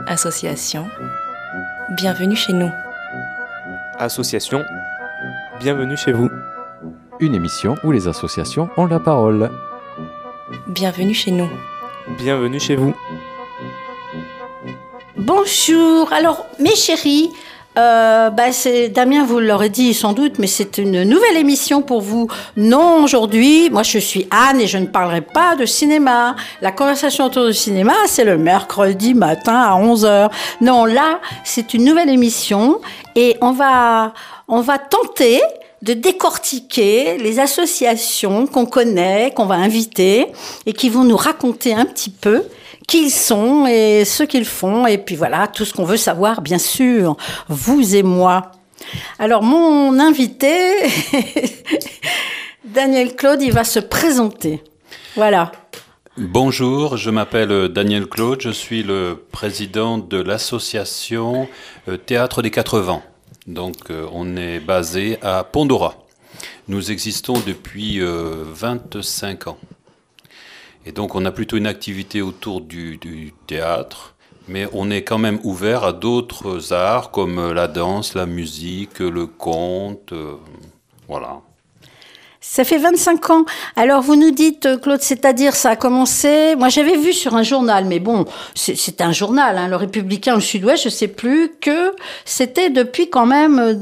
Association, bienvenue chez nous. Association, bienvenue chez vous. Une émission où les associations ont la parole. Bienvenue chez nous. Bienvenue chez vous. Bonjour, alors mes chéris, c'est Damien vous l'aurait dit sans doute, mais c'est une nouvelle émission pour vous. Non, aujourd'hui, moi je suis Anne et je ne parlerai pas de cinéma. La conversation autour du cinéma, c'est le mercredi matin à 11h. Non, là, c'est une nouvelle émission et on va tenter de décortiquer les associations qu'on connaît, qu'on va inviter et qui vont nous raconter un petit peu qui ils sont et ce qu'ils font. Et puis voilà, tout ce qu'on veut savoir, bien sûr, vous et moi. Alors, mon invité, Daniel Claude, il va se présenter. Voilà. Bonjour, je m'appelle Daniel Claude, je suis le président de l'association Théâtre des 4 Vents. Donc, on est basé à Pont-d'Orat. Nous existons depuis 25 ans. Et donc, on a plutôt une activité autour du théâtre, mais on est quand même ouvert à d'autres arts comme la danse, la musique, le conte, voilà. Ça fait 25 ans. Alors, vous nous dites, Claude, c'est-à-dire, ça a commencé... Moi, j'avais vu sur un journal, mais bon, c'est un journal, hein, Le Républicain, le Sud-Ouest, je ne sais plus, que c'était depuis quand même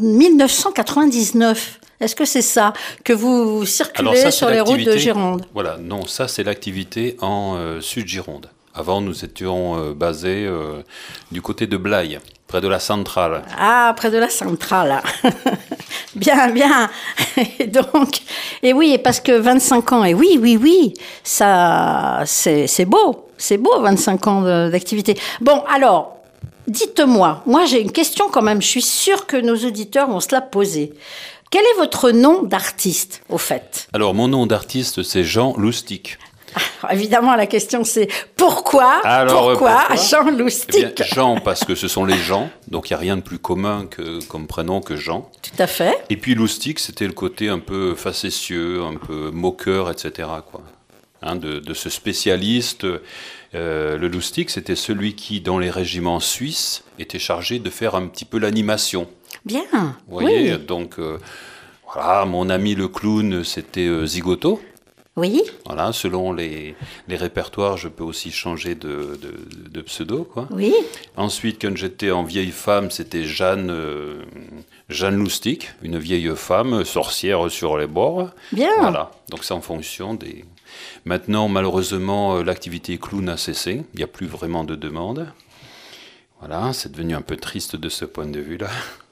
1999. Est-ce que c'est ça que vous circulez sur les routes de Gironde? Voilà, non, ça c'est l'activité en Sud-Gironde. Avant, nous étions basés du côté de Blaye, près de la centrale. Ah, près de la centrale. Bien, bien. Et donc, et oui, parce que 25 ans, et oui, ça, c'est beau, 25 ans d'activité. Bon, alors, dites-moi, moi j'ai une question quand même, je suis sûre que nos auditeurs vont se la poser. Quel est votre nom d'artiste, au fait? Alors, mon nom d'artiste, c'est Jean Loustic. Alors, évidemment, la question, c'est pourquoi Jean Loustic? Eh bien, Jean, parce que ce sont les gens, donc il n'y a rien de plus commun comme prénom que Jean. Tout à fait. Et puis Loustic, c'était le côté un peu facétieux, un peu moqueur, etc., quoi. Hein, de ce spécialiste. Le Loustic, c'était celui qui, dans les régiments suisses, était chargé de faire un petit peu l'animation. Bien, vous voyez, oui. Donc, voilà, mon ami le clown, c'était Zigoto. Oui. Voilà, selon les répertoires, je peux aussi changer de pseudo, quoi. Oui. Ensuite, quand j'étais en vieille femme, c'était Jeanne Loustic, une vieille femme, sorcière sur les bords. Bien. Voilà, donc c'est en fonction des... Maintenant, malheureusement, l'activité clown a cessé, il n'y a plus vraiment de demande. Voilà, c'est devenu un peu triste de ce point de vue-là.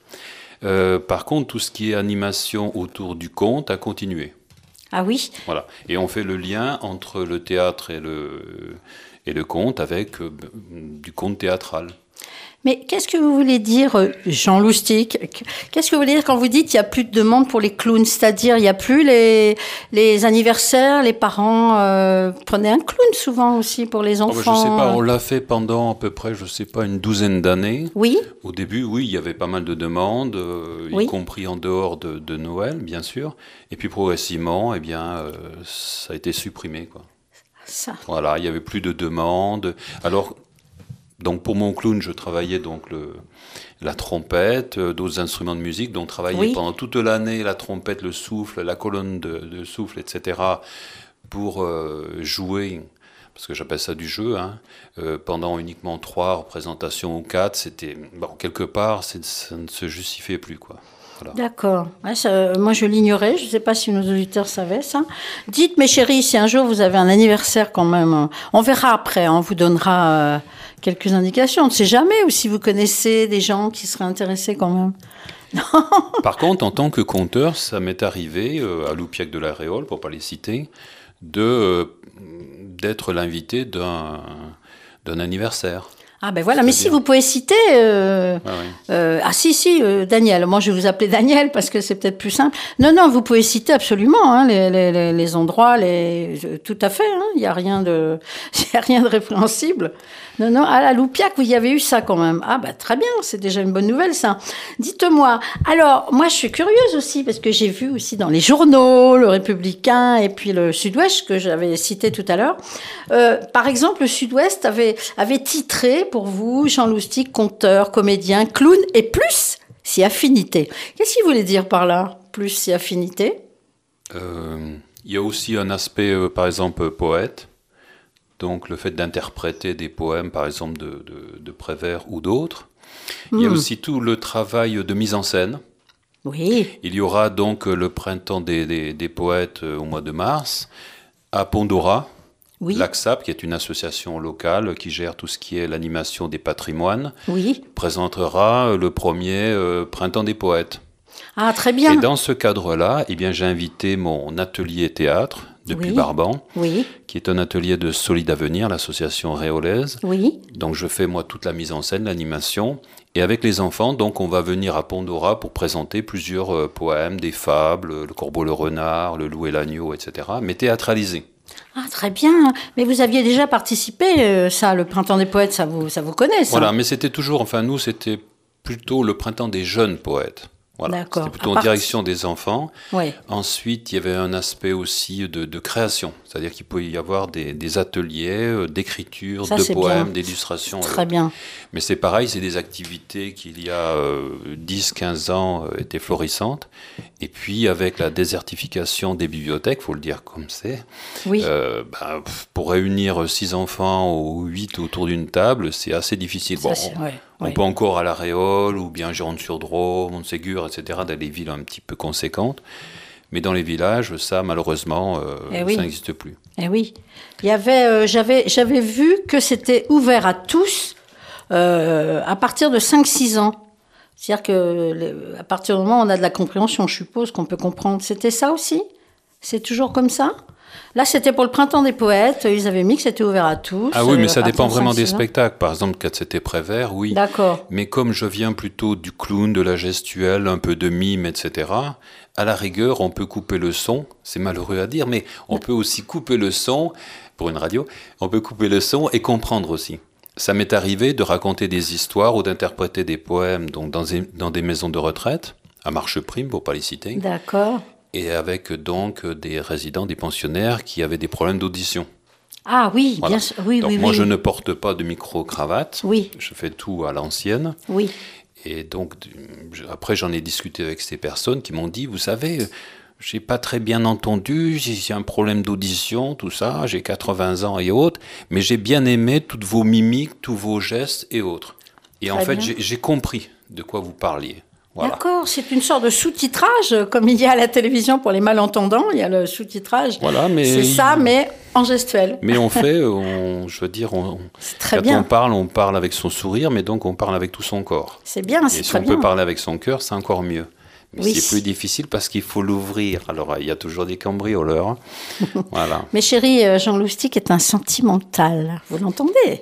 Par contre, tout ce qui est animation autour du conte a continué. Ah oui. Voilà. Et on fait le lien entre le théâtre et le conte avec du conte théâtral. Mais qu'est-ce que vous voulez dire, Jean Loustic? Qu'est-ce que vous voulez dire quand vous dites qu'il n'y a plus de demande pour les clowns? C'est-à-dire, il n'y a plus les anniversaires, les parents prenaient un clown souvent aussi pour les enfants. Je ne sais pas, on l'a fait pendant à peu près, je ne sais pas, une douzaine d'années. Oui. Au début, oui, il y avait pas mal de demandes, oui. Y compris en dehors de Noël, bien sûr. Et puis progressivement, eh bien, ça a été supprimé, quoi. Ça. Voilà, il n'y avait plus de demandes. Alors... Donc pour mon clown, je travaillais donc la trompette, d'autres instruments de musique, donc travaillais pendant toute l'année la trompette, le souffle, la colonne de souffle, etc. pour jouer, parce que j'appelle ça du jeu, hein, pendant uniquement 3 représentations ou 4, c'était, bon, quelque part, ça ne se justifiait plus, quoi. Voilà. D'accord. Ouais, moi, je l'ignorais. Je ne sais pas si nos auditeurs savaient ça. Dites, mes chéris, si un jour vous avez un anniversaire quand même, on verra après, on vous donnera quelques indications. On ne sait jamais, ou si vous connaissez des gens qui seraient intéressés quand même. Non. Par contre, en tant que conteur, ça m'est arrivé, à Loupiac de la Réole, pour ne pas les citer, d'être l'invité d'un anniversaire. Ah ben voilà, mais si vous pouvez citer... Daniel. Moi, je vais vous appeler Daniel parce que c'est peut-être plus simple. Non, vous pouvez citer absolument hein, les endroits, tout à fait. Il n'y a rien de répréhensible. Non, à la Loupiac, vous y avez eu ça quand même. Ah bah très bien, c'est déjà une bonne nouvelle ça. Dites-moi, alors moi je suis curieuse aussi parce que j'ai vu aussi dans les journaux, Le Républicain et puis le Sud-Ouest que j'avais cité tout à l'heure. Par exemple, le Sud-Ouest avait titré pour vous, Jean Loustic, conteur, comédien, clown et plus si affinité. Qu'est-ce qu'il voulait dire par là, plus si affinité? Il y a aussi un aspect, par exemple, poète. Donc le fait d'interpréter des poèmes, par exemple, de Prévert ou d'autres. Il y a aussi tout le travail de mise en scène. Oui. Il y aura donc le printemps des poètes au mois de mars à Pondora. Oui. L'AXAP, qui est une association locale qui gère tout ce qui est l'animation des patrimoines, Oui. présentera le premier printemps des poètes. Ah, très bien. Et dans ce cadre-là, eh bien, j'ai invité mon atelier théâtre depuis Oui. Barban, Oui. qui est un atelier de Solide Avenir, l'association réolaise. Oui. Donc je fais moi toute la mise en scène, l'animation. Et avec les enfants, donc on va venir à Pondora pour présenter plusieurs poèmes, des fables, le corbeau, le renard, le loup et l'agneau, etc. Mais théâtralisés. Ah, très bien. Mais vous aviez déjà participé, ça, le Printemps des poètes, ça vous connaît, ça? Voilà, mais c'était toujours, enfin nous, c'était plutôt le printemps des jeunes poètes. Voilà. D'accord. C'était plutôt en direction des enfants. Oui. Ensuite, il y avait un aspect aussi de création. C'est-à-dire qu'il pouvait y avoir des ateliers d'écriture, Ça, de c'est poèmes, bien. d'illustrations. Très bien. Mais c'est pareil, c'est des activités qui, il y a 10-15 ans, étaient florissantes. Et puis, avec la désertification des bibliothèques, il faut le dire comme c'est, Oui. pour réunir 6 enfants ou 8 autour d'une table, c'est assez difficile. Ça, Bon, c'est- ouais, on ouais. peut encore à La Réole ou bien Gironde-sur-Drôme, Montségur, etc., dans des villes un petit peu conséquentes. Mais dans les villages, ça, malheureusement, oui. ça n'existe plus. Eh oui. Il y avait, j'avais vu que c'était ouvert à tous à partir de 5-6 ans. C'est-à-dire que à partir du moment où on a de la compréhension, je suppose qu'on peut comprendre. C'était ça aussi? C'est toujours comme ça? Là, c'était pour le Printemps des poètes. Ils avaient mis que c'était ouvert à tous. Ah oui, mais ça à partir dépend de vraiment des 5-6 ans. spectacles. Par exemple, quand c'était Prévert, oui. D'accord. Mais comme je viens plutôt du clown, de la gestuelle, un peu de mime, etc., à la rigueur, on peut couper le son. C'est malheureux à dire, mais on peut aussi couper le son, pour une radio, on peut couper le son et comprendre aussi. Ça m'est arrivé de raconter des histoires ou d'interpréter des poèmes donc dans des maisons de retraite, à marche prime, pour ne pas les citer, D'accord. et avec donc des résidents, des pensionnaires qui avaient des problèmes d'audition. Ah oui, Voilà. bien sûr. Oui, Donc oui, moi, oui. je ne porte pas de micro-cravate. Oui. Je fais tout à l'ancienne. Oui. Et donc, après, j'en ai discuté avec ces personnes qui m'ont dit, vous savez, j'ai pas très bien entendu, j'ai un problème d'audition, tout ça, j'ai 80 ans et autres, mais j'ai bien aimé toutes vos mimiques, tous vos gestes et autres. Et en Très fait, bien. j'ai compris de quoi vous parliez. Voilà. D'accord, c'est une sorte de sous-titrage, comme il y a à la télévision pour les malentendants, il y a le sous-titrage. Voilà, mais C'est ça, mais en gestuel. Mais on fait, je veux dire, C'est très quand bien. on parle avec son sourire, mais donc on parle avec tout son corps. C'est bien, Et c'est si très on bien. peut parler avec son cœur, c'est encore mieux. Mais Oui. c'est plus difficile parce qu'il faut l'ouvrir. Alors, il y a toujours des cambrioleurs. Hein. Voilà. Mais chérie, Jean Loustic est un sentimental. Vous l'entendez?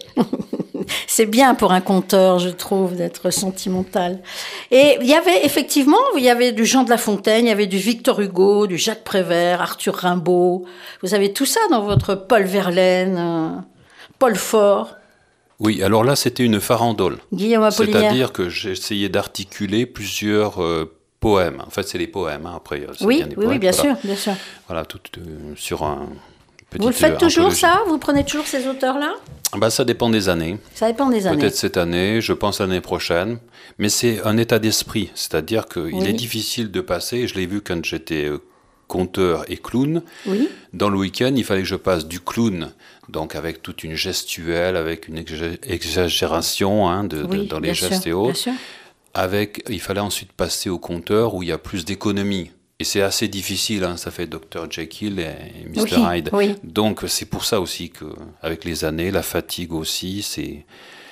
C'est bien pour un conteur, je trouve, d'être sentimental. Et il y avait effectivement, il y avait du Jean de La Fontaine, il y avait du Victor Hugo, du Jacques Prévert, Arthur Rimbaud. Vous avez tout ça dans votre Paul Verlaine, Paul Fort, Oui, alors là, c'était une farandole. Guillaume Apollinaire. C'est-à-dire que j'ai essayé d'articuler plusieurs poèmes. En fait, c'est les poèmes. Hein. Après, c'est Oui, bien des oui, oui, poèmes. bien Voilà. sûr, bien sûr. Voilà, tout sur un petit. Vous le faites toujours, ça? Vous prenez toujours ces auteurs-là? Bah, ça dépend des années. Ça dépend des années. Peut-être cette année, je pense l'année prochaine. Mais c'est un état d'esprit. C'est-à-dire qu'il Oui. est difficile de passer, je l'ai vu quand j'étais conteur et clown. Oui. Dans le week-end, il fallait que je passe du clown, donc avec toute une gestuelle, avec une exagération hein, Oui, dans les bien gestes sûr, et autres. bien sûr. Il fallait ensuite passer au conteur où il y a plus d'économie. Et c'est assez difficile, hein, ça fait Dr. Jekyll et Mr. Oui, Hyde. oui. Donc c'est pour ça aussi qu'avec les années, la fatigue aussi, c'est...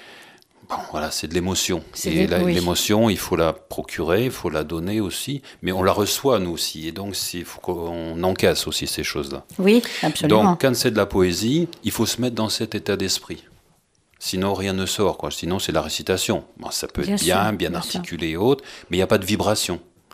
Bon, voilà, c'est de l'émotion. Et oui. l'émotion, il faut la procurer, il faut la donner aussi, mais on la reçoit nous aussi. Et donc, il faut qu'on encaisse aussi ces choses-là. Oui, absolument. Donc, quand c'est de la poésie, il faut se mettre dans cet état d'esprit. Sinon, rien ne sort, quoi. Sinon, c'est la récitation. Bon, ça peut Bien être sûr, bien bien articulé et autres, mais il n'y a pas de vibration.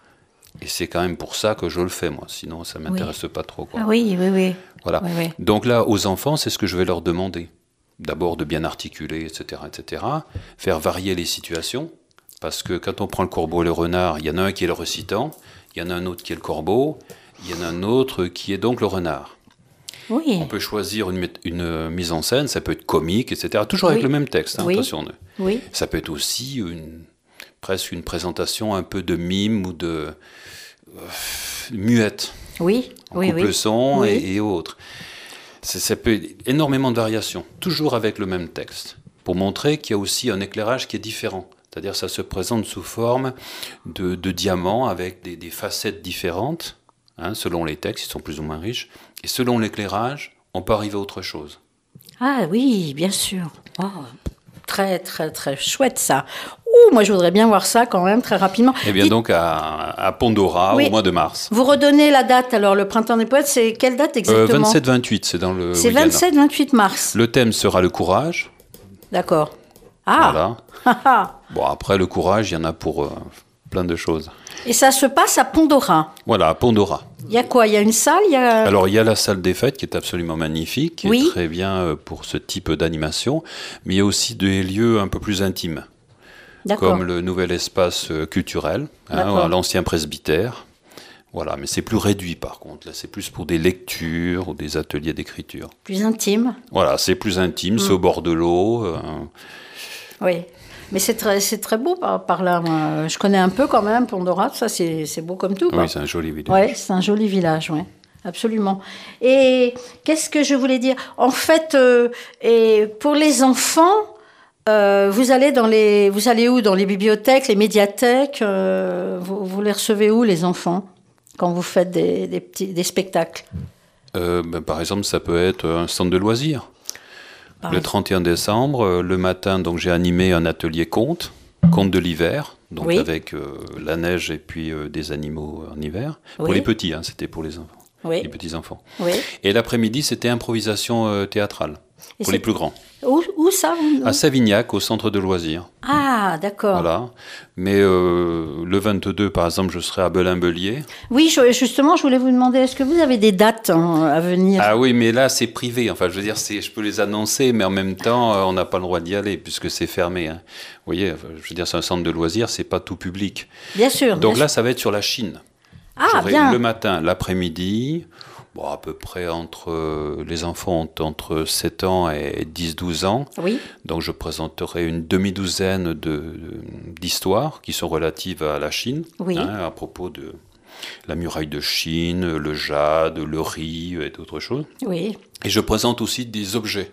Et c'est quand même pour ça que je le fais, moi. Sinon, ça ne m'intéresse pas trop, quoi. Ah oui, oui, oui. Voilà. Oui, oui. Donc là, aux enfants, c'est ce que je vais leur demander. D'abord de bien articuler, etc., etc. Faire varier les situations. Parce que quand on prend le corbeau et le renard, il y en a un qui est le récitant, il y en a un autre qui est le corbeau, il y en a un autre qui est donc le renard. Oui. On peut choisir une mise en scène, ça peut être comique, etc. Toujours avec Oui. le même texte, Oui. attention. Oui. Ça peut être aussi presque une présentation un peu de mime ou de muette. Oui. On Oui. coupe le son Oui. et autres. Ça peut être énormément de variations, toujours avec le même texte, pour montrer qu'il y a aussi un éclairage qui est différent. C'est-à-dire ça se présente sous forme de diamants avec des facettes différentes, selon les textes, ils sont plus ou moins riches, et selon l'éclairage, on peut arriver à autre chose. Ah oui, bien sûr. Oh, très, très, très chouette ça. Ouh, moi je voudrais bien voir ça quand même très rapidement. Eh bien donc à Pondora Oui. au mois de mars. Vous redonnez la date alors, le Printemps des Poètes, c'est quelle date exactement 27-28, c'est dans le C'est week-end. 27-28 mars. Le thème sera le courage. D'accord. Ah, Voilà. Bon, après, le courage, il y en a pour plein de choses. Et ça se passe à Pondora. Voilà, à Pondora. Il y a quoi? Il y a une salle, il y a... Alors, il y a la salle des fêtes qui est absolument magnifique, qui Oui. est très bien pour ce type d'animation, mais il y a aussi des lieux un peu plus intimes, D'accord. comme le nouvel espace culturel, D'accord. l'ancien presbytère. Voilà, mais c'est plus réduit par contre. Là, c'est plus pour des lectures ou des ateliers d'écriture. Plus intime. Voilà, c'est plus intime, c'est au bord de l'eau. Oui. Mais c'est très beau par là. Moi. Je connais un peu quand même Pondora. Ça, c'est beau comme tout. Quoi. Oui, c'est un joli village. Oui, c'est un joli village, oui. Absolument. Et qu'est-ce que je voulais dire? En fait, et pour les enfants, vous allez où? Dans les bibliothèques, les médiathèques? Vous les recevez où, les enfants, quand vous faites des spectacles? Par exemple, ça peut être un centre de loisirs. Le 31 décembre, le matin, donc j'ai animé un atelier conte de l'hiver, donc Oui. avec la neige et puis des animaux en hiver. Pour Oui. les petits, c'était pour les enfants, Oui. les petits enfants. Oui. Et l'après-midi, c'était improvisation théâtrale Et pour les plus grands. Où ça À Savignac, au centre de loisirs. Ah, d'accord. Voilà. Mais le 22, par exemple, je serai à Belin-Bellier. Oui, justement, je voulais vous demander, est-ce que vous avez des dates à venir? Ah oui, mais là, c'est privé. Enfin, je veux dire, je peux les annoncer, mais en même temps, on n'a pas le droit d'y aller, puisque c'est fermé. Vous voyez, je veux dire, c'est un centre de loisirs, c'est pas tout public. Bien sûr. Donc bien là, sûr. ça va être sur la Chine. Ah, J'aurai bien. le matin, l'après-midi, à peu près les enfants ont entre 7 ans et 10-12 ans. Oui. Donc je présenterai une demi-douzaine d'histoires qui sont relatives à la Chine, Oui. À propos de la muraille de Chine, le jade, le riz et d'autres choses. Oui. Et je présente aussi des objets.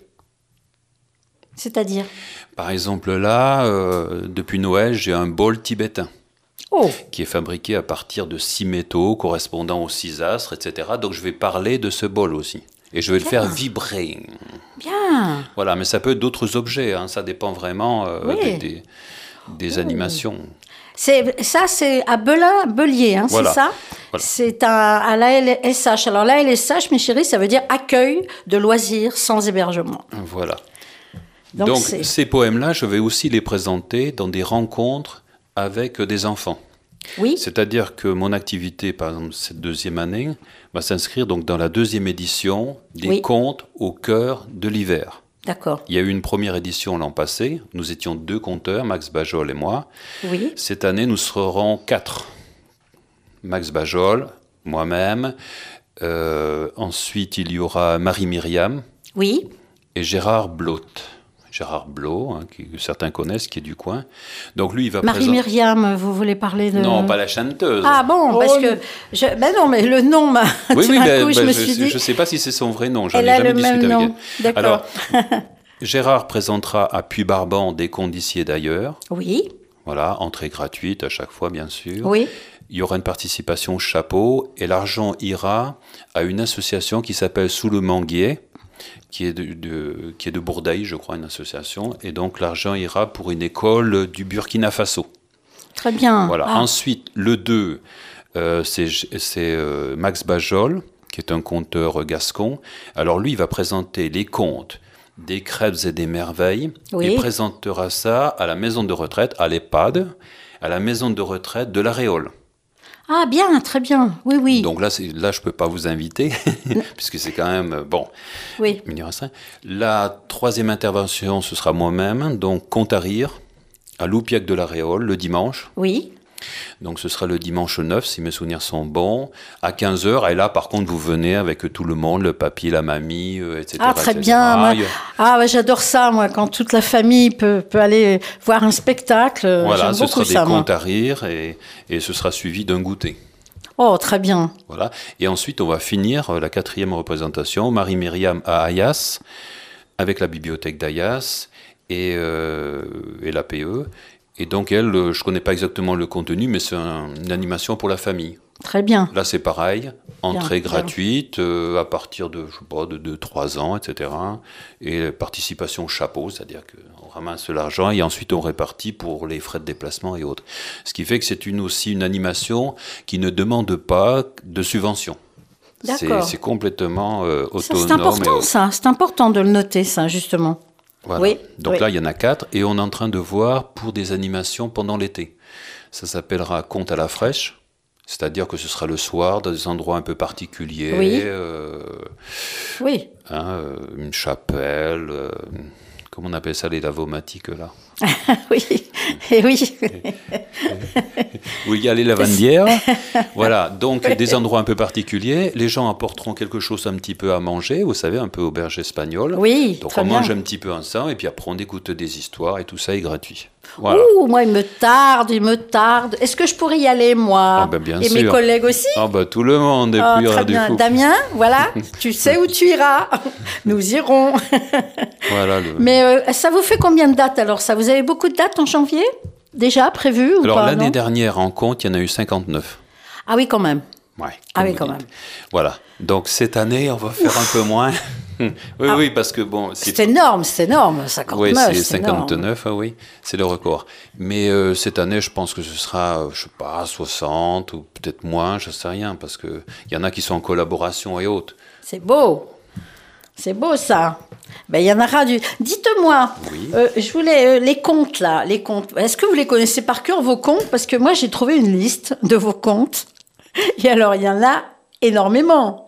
C'est-à-dire? Par exemple là, depuis Noël, j'ai un bol tibétain Oh, qui est fabriqué à partir de 6 métaux correspondant aux 6 astres, etc. Donc je vais parler de ce bol aussi. Et je vais le faire vibrer. bien. Voilà, mais ça peut être d'autres objets, ça dépend vraiment Oui. des animations. C'est à Belin-Bellier, Voilà. c'est ça? Voilà. C'est à l'ALSH. Alors l'ALSH, mes chéris, ça veut dire accueil de loisirs sans hébergement. Voilà. Donc, Donc c'est- ces poèmes-là, je vais aussi les présenter dans des rencontres avec des enfants. Oui, C'est-à-dire que mon activité, par exemple, cette deuxième année, va s'inscrire donc dans la deuxième édition des Oui. contes au cœur de l'hiver. d'accord. Il y a eu une première édition l'an passé. Nous étions 2 conteurs, Max Bajol et moi. Oui, Cette année, nous serons 4. Max Bajol, moi-même. Ensuite, il y aura Marie-Myriam oui. et Gérard Blot. Gérard Blot, que certains connaissent, qui est du coin. Donc lui, il va Marie-Myriam, vous voulez parler de... Non, pas la chanteuse. Ah bon, parce que... Ben non, mais le nom m'a... Oui, tout oui, d'un coup, je me suis dit... je ne sais pas si c'est son vrai nom. J'en Elle ai a jamais le même discuté avec nom. elle. D'accord. Alors, Gérard présentera à Puy-Barban des contes d'ici et d'ailleurs. Oui, Voilà, entrée gratuite à chaque fois, bien sûr. oui. Il y aura une participation chapeau et l'argent ira à une association qui s'appelle Sous le Manguier, qui est de Bourdaï, je crois, une association. Et donc l'argent ira pour une école du Burkina Faso. Très bien. Voilà. Ah, Ensuite, le 2, c'est Max Bajol, qui est un conteur gascon. Alors lui, il va présenter les contes des crêpes et des merveilles. Oui. Il présentera ça à la maison de retraite, à l'EHPAD, à la maison de retraite de la Réole. Ah, bien, très bien. Oui, oui. Donc là, je ne peux pas vous inviter, puisque c'est quand même, bon, Oui, il y aura ça. La troisième intervention, ce sera moi-même, donc conte à rire, à Loupiac de la Réole, le dimanche. oui. Donc ce sera le dimanche 9, si mes souvenirs sont bons, à 15h. Et là, par contre, vous venez avec tout le monde, le papy, la mamie, etc. Ah, très etc. bien. Moi, Ah, ouais, j'adore ça, moi, quand toute la famille peut aller voir un spectacle. voilà, J'aime ce beaucoup sera des ça, moi. contes à rire et ce sera suivi d'un goûter. Oh, très bien. Voilà. Et ensuite, on va finir la 4e représentation, Marie-Myriam à Ayas, avec la bibliothèque d'Ayas et l'APE. Et donc, elle, je ne connais pas exactement le contenu, mais c'est une animation pour la famille. Très bien. Là, c'est pareil, entrée Bien. gratuite à partir de, je sais pas, de 3 ans, etc. Et participation chapeau, c'est-à-dire qu'on ramasse l'argent et ensuite on répartit pour les frais de déplacement et autres. Ce qui fait que c'est aussi une animation qui ne demande pas de subvention. D'accord. C'est complètement Ça, autonome. c'est important, et, ça. C'est important de le noter, ça, justement. voilà. Oui, Donc oui. là, il y en a 4 et on est en train de voir pour des animations pendant l'été. Ça s'appellera Conte à la fraîche, c'est-à-dire que ce sera le soir dans des endroits un peu particuliers, Oui. Oui. une chapelle, comment on appelle ça, les lavomatiques là, Oui. Et oui. où il y a les lavandières. Voilà, donc des endroits un peu particuliers. Les gens apporteront quelque chose un petit peu à manger, vous savez, un peu auberge espagnole. Oui, Donc très on bien. mange un petit peu ensemble et puis après on écoute des histoires et tout ça est gratuit. Voilà. Ouh, moi, il me tarde. Est-ce que je pourrais y aller, moi? Ah ben, bien Et mes sûr. collègues aussi? Ah bah tout le monde, et Ah, puis il y aura très du bien. fou. Damien, voilà, tu sais où tu iras. Nous irons. Voilà, Mais ça vous fait combien de dates alors ça? Vous avez beaucoup de dates en janvier? Déjà prévues ou Alors pas? l'année non dernière en compte, il y en a eu 59. Ah oui, quand même. Ouais, Ah comme oui, vous quand dites. même. Voilà. Donc cette année, on va faire un peu moins. Oui, parce que bon, C'est énorme, 59. Oui, c'est c'est énorme. 59, ah oui, c'est le record. Mais cette année, je pense que ce sera, je sais pas, 60 ou peut-être moins, je sais rien, parce que il y en a qui sont en collaboration et autres. C'est beau. C'est beau ça. Ben, il y en aura du. Dites-moi, Oui. je voulais les contes là, les contes. Est-ce que vous les connaissez par cœur vos contes? Parce que moi j'ai trouvé une liste de vos contes. Et alors il y en a énormément.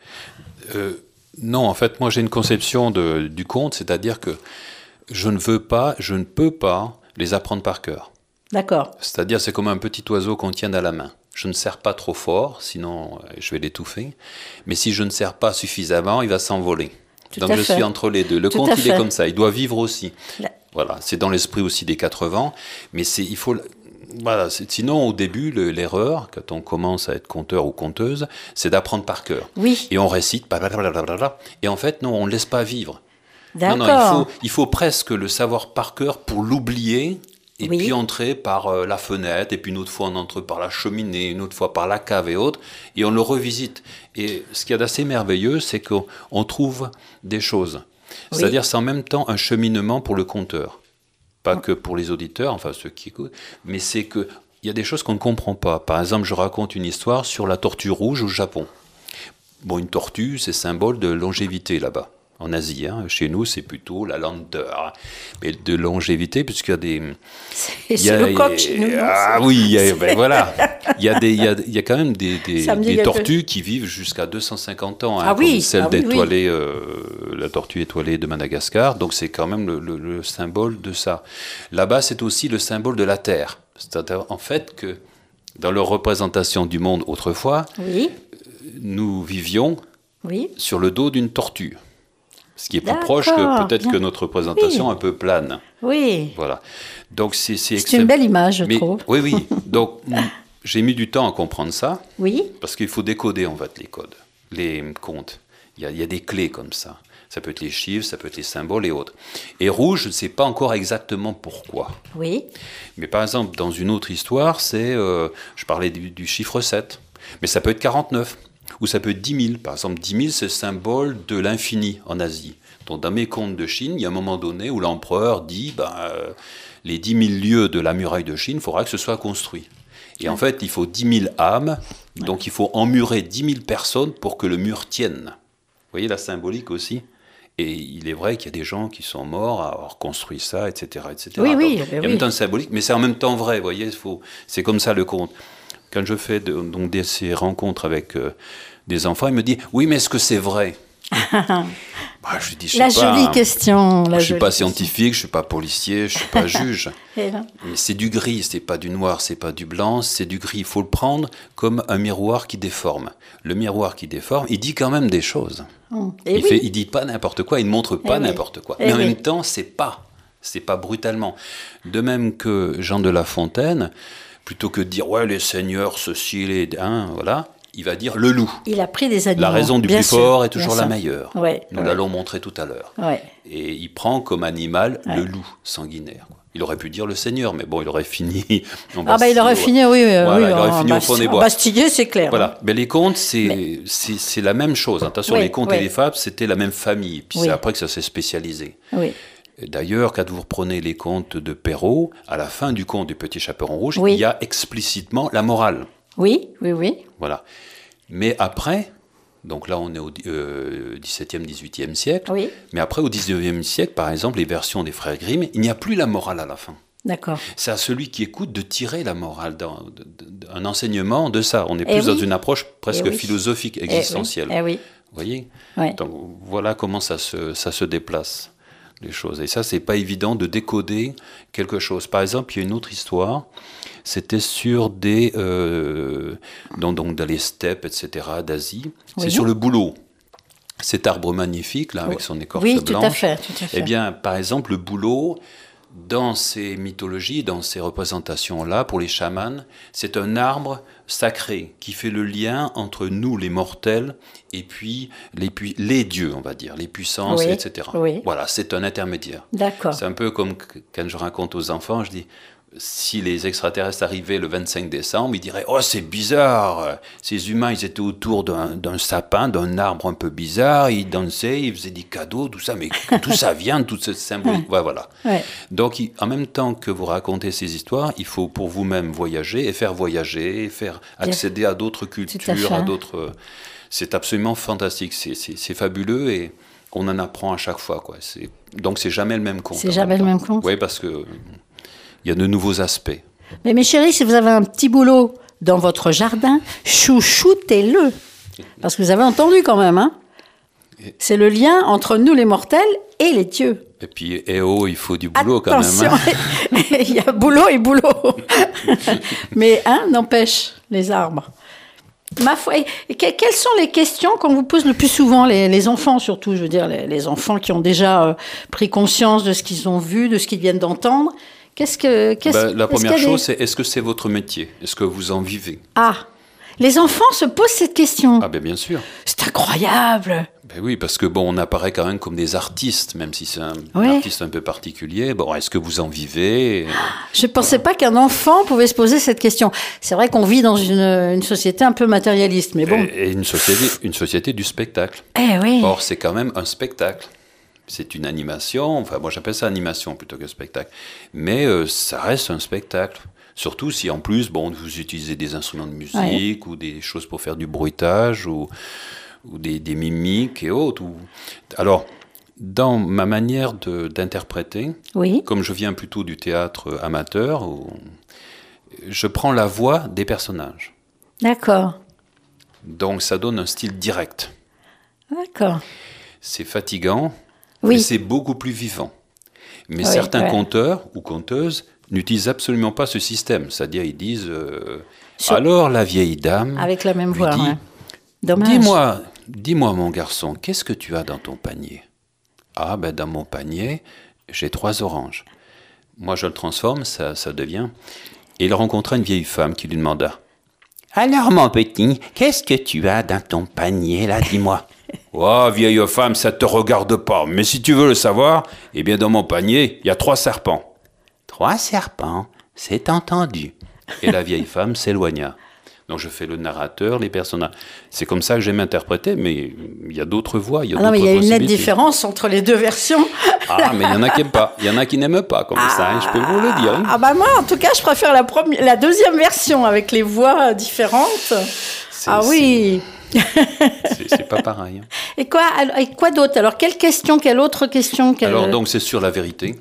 Non, en fait, moi j'ai une conception du conte, c'est-à-dire que je ne peux pas les apprendre par cœur. D'accord. C'est-à-dire, c'est comme un petit oiseau qu'on tient à la main. Je ne serre pas trop fort, sinon je vais l'étouffer. Mais si je ne serre pas suffisamment, il va s'envoler. Tout Donc à je fait. suis entre les deux. Le Tout conte, à il fait. est comme ça. Il doit vivre aussi. Là. Voilà, c'est dans l'esprit aussi des 80. Mais il faut. Voilà, sinon au début, l'erreur, quand on commence à être conteur ou conteuse, c'est d'apprendre par cœur. Oui. Et on récite, blablabla. Et en fait, non, on ne laisse pas vivre. D'accord. Non, il faut presque le savoir par cœur pour l'oublier et Oui. puis entrer par la fenêtre, et puis une autre fois on entre par la cheminée, une autre fois par la cave et autres, et on le revisite. Et ce qu'il y a d'assez merveilleux, c'est qu'on trouve des choses. Oui. C'est-à-dire c'est en même temps un cheminement pour le conteur. Pas que pour les auditeurs, enfin ceux qui écoutent, mais c'est qu'il y a des choses qu'on ne comprend pas. Par exemple, je raconte une histoire sur la tortue rouge au Japon. Bon, une tortue, c'est symbole de longévité là-bas. En Asie, hein. Chez nous, c'est plutôt la lenteur, mais de longévité, puisqu'il y a des... Et c'est le coq chez nous. non Ah oui, ben voilà. Il y a quand même des Ça me dit quelque tortues qui vivent jusqu'à 250 ans. Hein, Ah oui, comme celle ah oui, oui. d'étoilée, la tortue étoilée de Madagascar. Donc c'est quand même le symbole de ça. Là-bas, c'est aussi le symbole de la Terre. C'est-à-dire en fait que dans leur représentation du monde autrefois, Oui. nous vivions Oui. sur le dos d'une tortue. Ce qui est plus D'accord, proche que peut-être bien. que notre représentation Oui. un peu plane. Oui. Voilà. Donc c'est C'est une belle image, je Mais- trouve. Oui, oui. Donc j'ai mis du temps à comprendre ça Oui. parce qu'il faut décoder en fait les codes, les comptes. Il y a des clés comme ça. Ça peut être les chiffres, ça peut être les symboles et autres. Et rouge, je ne sais pas encore exactement pourquoi. Oui. Mais par exemple, dans une autre histoire, je parlais du chiffre 7. Mais ça peut être 49. Ou ça peut être 10 000. Par exemple, 10 000, c'est le symbole de l'infini en Asie. Donc, dans mes contes de Chine, il y a un moment donné où l'empereur dit les 10 000 lieues de la muraille de Chine, il faudra que ce soit construit. Et en fait, il faut 10 000 âmes. Donc, il faut emmurer 10 000 personnes pour que le mur tienne. Vous voyez la symbolique aussi? Et il est vrai qu'il y a des gens qui sont morts à avoir construit ça, etc. etc. Oui, oui, Donc, ben il y a en oui. même temps symbolique, mais c'est en même temps vrai. Vous voyez, c'est comme ça le conte. Quand je fais ces rencontres avec des enfants, ils me disent « Oui, mais est-ce que c'est vrai ?» Je lui dis, je sais La pas, jolie question. Je suis pas scientifique, je suis pas policier, je suis pas juge. Et là Mais c'est du gris, c'est pas du noir, c'est pas du blanc, c'est du gris. Il faut le prendre comme un miroir qui déforme. Le miroir qui déforme, il dit quand même des choses. Il dit pas n'importe quoi, il ne montre pas n'importe quoi. Mais en même temps, c'est pas brutalement. De même que Jean de La Fontaine, plutôt que de dire ouais les seigneurs ceci voilà. Il va dire le loup. Il a pris des animaux. La raison du plus fort est toujours la meilleure. Ouais, Nous l'allons montrer tout à l'heure. Ouais. Et il prend comme animal le loup sanguinaire. Il aurait pu dire le seigneur, mais bon, il aurait fini en Bastille. Il aurait fini, oui. Voilà, il aurait fini au fond des bois. Bastillé, c'est clair. Voilà. Mais les contes, c'est la même chose. Attention, les contes et les fables, c'était la même famille. Puis c'est après que ça s'est spécialisé. Oui. D'ailleurs, quand vous reprenez les contes de Perrault, à la fin du conte du Petit Chaperon Rouge, il y a explicitement la morale. Oui. Voilà. Mais après, donc là on est au XVIIe, XVIIIe siècle, mais après au XIXe siècle, par exemple, les versions des frères Grimm, il n'y a plus la morale à la fin. D'accord. C'est à celui qui écoute de tirer la morale, un enseignement de ça. On est plus dans une approche presque philosophique, existentielle. Vous voyez ? Donc voilà comment ça se déplace, les choses. Et ça, c'est pas évident de décoder quelque chose. Par exemple, il y a une autre histoire. C'était sur des donc dans les steppes, etc., d'Asie. C'est sur le bouleau. Cet arbre magnifique là avec son écorce blanche. Tout à fait. Eh bien, par exemple, le bouleau, dans ces mythologies, dans ces représentations-là, pour les chamans, c'est un arbre sacré qui fait le lien entre nous, les mortels, et puis les dieux, on va dire, les puissances, etc. Voilà, c'est un intermédiaire. D'accord. C'est un peu comme quand je raconte aux enfants, je dis... Si les extraterrestres arrivaient le 25 décembre, ils diraient « Oh, c'est bizarre, ces humains, ils étaient autour d'un sapin, d'un arbre un peu bizarre, ils dansaient, ils faisaient des cadeaux, tout ça, mais tout ça vient, tout ce symbole. » Voilà. Donc, en même temps que vous racontez ces histoires, il faut pour vous-même voyager, et faire accéder à d'autres cultures, à d'autres... C'est absolument fantastique, c'est fabuleux, et on en apprend à chaque fois, quoi. Donc, c'est jamais le même conte. C'est jamais le même conte. Oui, parce que... Il y a de nouveaux aspects. Mais mes chéris, si vous avez un petit boulot dans votre jardin, chouchoutez-le. Parce que vous avez entendu quand même, hein ? C'est le lien entre nous les mortels et les dieux. Et puis, il faut du boulot quand même. Hein. Il y a boulot et boulot. Mais n'empêche, les arbres. Ma foi, quelles sont les questions qu'on vous pose le plus souvent, les enfants surtout, je veux dire, les enfants qui ont déjà pris conscience de ce qu'ils ont vu, de ce qu'ils viennent d'entendre. La première chose, c'est est-ce que c'est votre métier ? Est-ce que vous en vivez ? Les enfants se posent cette question. Bien sûr. C'est incroyable. Oui, parce que on apparaît quand même comme des artistes, même si c'est un artiste un peu particulier. Est-ce que vous en vivez ? Je ne pensais pas qu'un enfant pouvait se poser cette question. C'est vrai qu'on vit dans une société un peu matérialiste, mais bon. Et une société du spectacle. Oui. Or, c'est quand même un spectacle. C'est une animation, moi j'appelle ça animation plutôt que spectacle. Mais ça reste un spectacle. Surtout si en plus, vous utilisez des instruments de musique ou des choses pour faire du bruitage ou des mimiques et autres. Alors, dans ma manière d'interpréter, comme je viens plutôt du théâtre amateur, je prends la voix des personnages. D'accord. Donc ça donne un style direct. D'accord. C'est fatigant. Mais c'est beaucoup plus vivant. Mais certains conteurs ou conteuses n'utilisent absolument pas ce système. C'est-à-dire, ils disent alors la vieille dame. Avec la même voix. Dit, Dommage. Dis-moi, mon garçon, qu'est-ce que tu as dans ton panier ? Dans mon panier, j'ai 3 oranges. Moi, je le transforme, ça devient. Et il rencontra une vieille femme qui lui demanda alors, mon petit, qu'est-ce que tu as dans ton panier, là, dis-moi. Oh, vieille femme, ça ne te regarde pas. Mais si tu veux le savoir, dans mon panier, il y a 3 serpents. 3 serpents, c'est entendu. Et la vieille femme s'éloigna. Donc je fais le narrateur, les personnages. C'est comme ça que j'aime interpréter, mais il y a d'autres voix, il y a d'autres possibilités. Il y a une nette différence entre les deux versions. Mais il y en a qui n'aiment pas. Il y en a qui n'aiment pas, comme ça, je peux vous le dire. Moi, en tout cas, je préfère la deuxième version, avec les voix différentes. Oui. C'est pas pareil. Et quoi d'autre ? Alors, quelle autre question Alors, donc, c'est sur la vérité.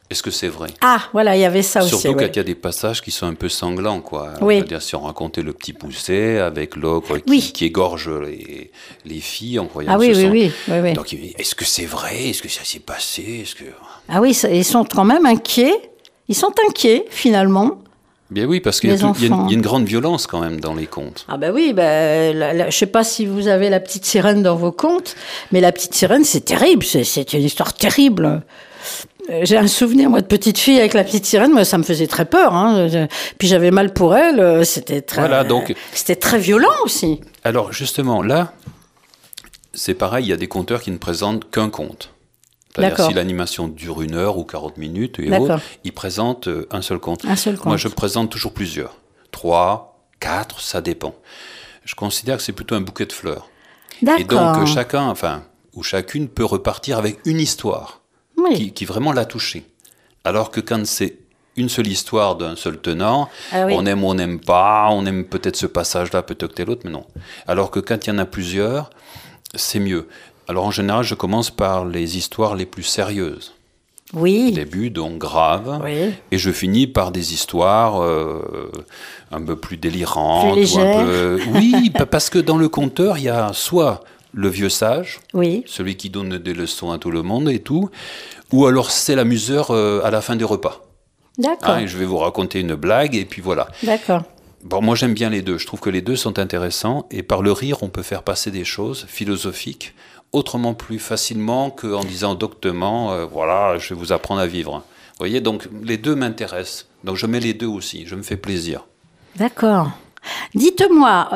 Est-ce que c'est vrai? Ah, voilà, il y avait ça aussi. Surtout oui. quand il y a des passages qui sont un peu sanglants, quoi. Oui. Je veux dire, si on racontait le petit Poucet avec l'ogre Oui. qui égorge les filles en croyant Ah que oui, ce oui, sont... oui. Donc, est-ce que c'est vrai? Est-ce que ça s'est passé? Est-ce que... Ah oui, ils sont quand même inquiets. Ils sont inquiets, finalement. Bien oui, parce qu'il y, Les a il y a enfants. une grande violence quand même dans les contes. Ah ben oui, je sais pas si vous avez la petite sirène dans vos contes, mais la petite sirène, c'est terrible. C'est une histoire terrible. J'ai un souvenir, moi, de petite fille avec la petite sirène, moi, ça me faisait très peur. Hein. Puis j'avais mal pour elle. C'était très violent aussi. Alors justement, là, c'est pareil, il y a des conteurs qui ne présentent qu'un conte. C'est-à-dire D'accord. si l'animation dure 1 heure ou 40 minutes et D'accord. autres, ils présentent un seul conte. Un seul conte. Moi, je présente toujours plusieurs. 3, 4, ça dépend. Je considère que c'est plutôt un bouquet de fleurs. D'accord. Et donc, chacun, ou chacune peut repartir avec une histoire Oui. qui vraiment l'a touché. Alors que quand c'est une seule histoire d'un seul tenant, Ah oui. on aime ou on n'aime pas, on aime peut-être ce passage-là, peut-être que tel autre, mais non. Alors que quand il y en a plusieurs, c'est mieux. Alors en général, je commence par les histoires les plus sérieuses. Oui. Au début, donc graves, Oui. et je finis par des histoires un peu plus délirantes. Plus légères. Oui, parce que dans le conteur, il y a soit le vieux sage, Oui. celui qui donne des leçons à tout le monde et tout, ou alors c'est l'amuseur à la fin des repas. D'accord. Et je vais vous raconter une blague, et puis voilà. D'accord. Bon, moi j'aime bien les deux, je trouve que les deux sont intéressants, et par le rire, on peut faire passer des choses philosophiques autrement plus facilement qu'en disant doctement, voilà, je vais vous apprendre à vivre. Vous voyez, donc les deux m'intéressent, donc je mets les deux aussi, je me fais plaisir. D'accord. Dites-moi,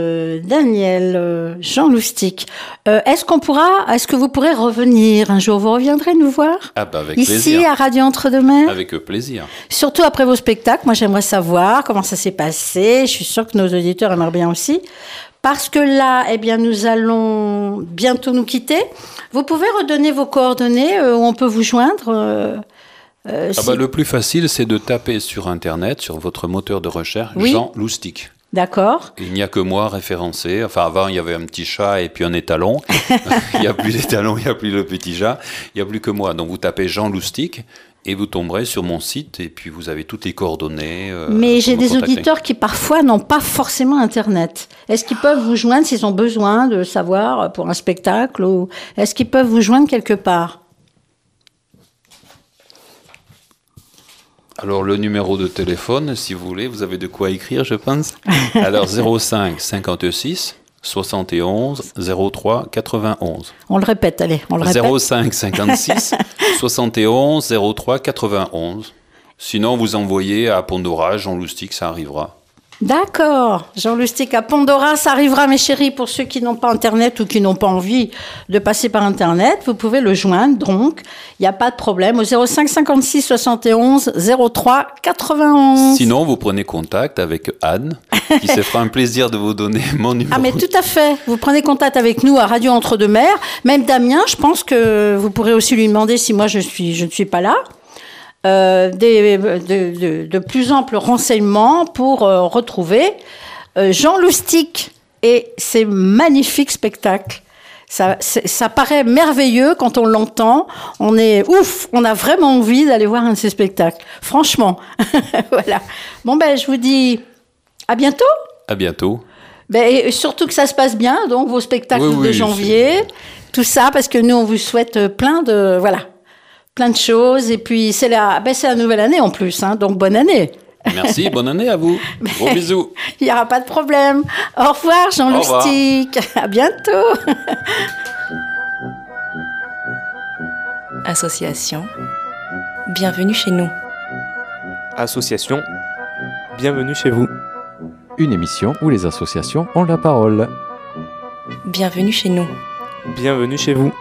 Daniel, Jean Loustic, est-ce que vous pourrez revenir un jour? Vous reviendrez nous voir? Ah bah avec Ici, plaisir. à Radio Entre-deux-Mers? Avec plaisir. Surtout après vos spectacles. Moi, j'aimerais savoir comment ça s'est passé. Je suis sûre que nos auditeurs aimeraient bien aussi. Parce que là, eh bien, nous allons bientôt nous quitter. Vous pouvez redonner vos coordonnées où on peut vous joindre Le plus facile, c'est de taper sur Internet, sur votre moteur de recherche, Oui. Jean Loustic. D'accord. Il n'y a que moi référencé. Enfin, avant, il y avait un petit chat et puis un étalon. Il n'y a plus d'étalon, il n'y a plus le petit chat. Il n'y a plus que moi. Donc, vous tapez Jean Loustic et vous tomberez sur mon site et puis vous avez toutes les coordonnées. Mais j'ai pour me des contacter. auditeurs qui parfois n'ont pas forcément Internet. Est-ce qu'ils peuvent vous joindre s'ils ont besoin de savoir pour un spectacle ou est-ce qu'ils peuvent vous joindre quelque part? Alors, le numéro de téléphone, si vous voulez, vous avez de quoi écrire, je pense. Alors, 05 56 71 03 91. On le répète, allez, on le répète. 05 56 71 03 91. Sinon, vous envoyez à Pondora, Jean Loustic, ça arrivera. D'accord. Jean Loustic à Pondora, ça arrivera, mes chéris, pour ceux qui n'ont pas Internet ou qui n'ont pas envie de passer par Internet. Vous pouvez le joindre, donc, il n'y a pas de problème, au 05 56 71 03 91. Sinon, vous prenez contact avec Anne, qui se fera un plaisir de vous donner mon numéro. Ah mais tout à fait. Vous prenez contact avec nous à Radio Entre-deux-Mers. Même Damien, je pense que vous pourrez aussi lui demander si moi je ne suis pas là. De plus amples renseignements pour retrouver Jean Loustic et ses magnifiques spectacles. Ça paraît merveilleux quand on l'entend. On a vraiment envie d'aller voir un de ses spectacles. Franchement. Voilà. Bon je vous dis à bientôt. À bientôt. Et surtout que ça se passe bien, donc vos spectacles Oui, de janvier, tout ça, parce que nous on vous souhaite plein de choses. Et puis c'est la nouvelle année en plus, hein, donc bonne année. Merci, bonne année à vous. Gros bisous. Il n'y aura pas de problème. Au revoir Jean Au revoir. Loustic. À bientôt. Association. Bienvenue chez nous. Association. Bienvenue chez vous. Une émission où les associations ont la parole. Bienvenue chez nous. Bienvenue chez vous.